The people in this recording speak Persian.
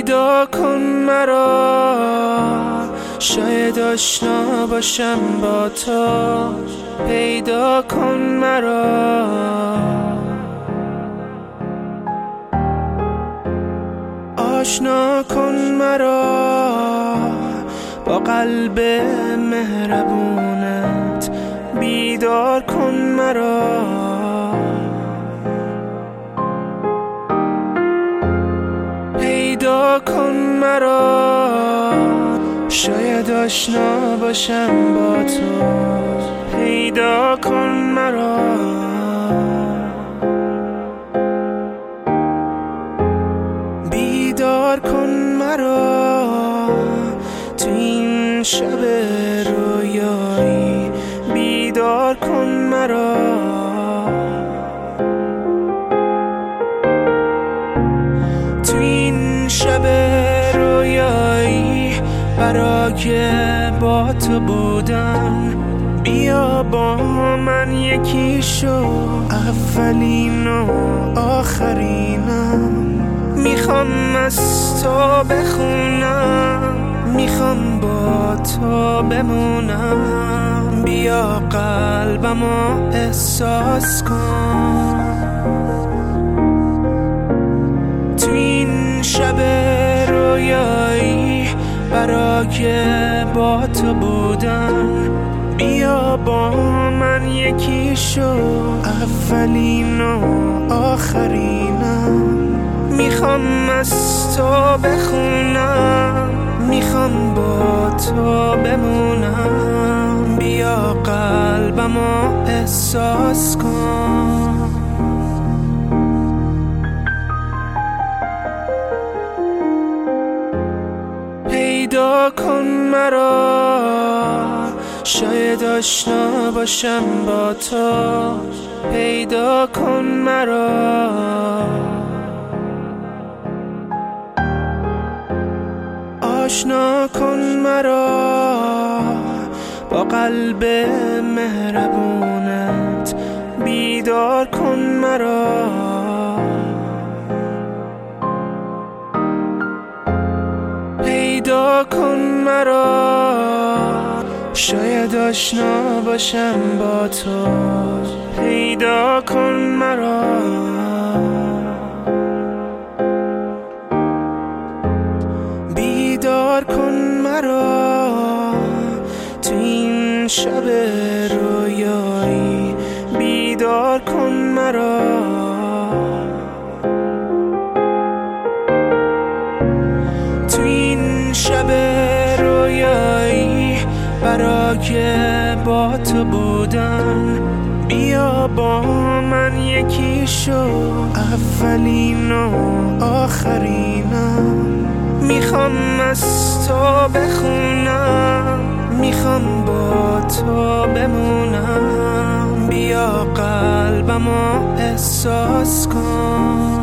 پیدا کن مرا، شاید آشنا باشم با تو. پیدا کن مرا، آشنا کن مرا با قلب مهربونت. بیدار کن مرا، پیدا کن مرا، شاید آشنا باشم با تو. پیدا کن مرا، بیدار کن مرا تو این شب رویایی. بیدار کن مرا، تو این شب رویایی برای با تو بودن. بیا با من یکی شو، اولین و آخرینم. میخوام از تو بخونم، میخوام با تو بمونم. بیا قلبمو احساس کن، تو این شب رویایی برای با تو بودن. بیا با من یکی شو، اولین و آخرینم. میخوام از تو بخونم، میخوام با تو بمونم. بیا قلبمو احساس کن. پیدا کن مرا، شاید آشنا باشم با تو. پیدا کن مرا، آشنا کن مرا با قلب مهربونت. بیدار کن مرا، پیدا کن مرا، شاید آشنا باشم با تو. پیدا کن مرا، بیدار کن مرا تو این شب رویایی. بیدار کن مرا، تو این شب رویایی برای با تو بودن. بیا با من یکی شو، اولین و آخرینم. میخوام از تو بخونم، میخوام با تو بمونم. بیا قلبمو احساس کن.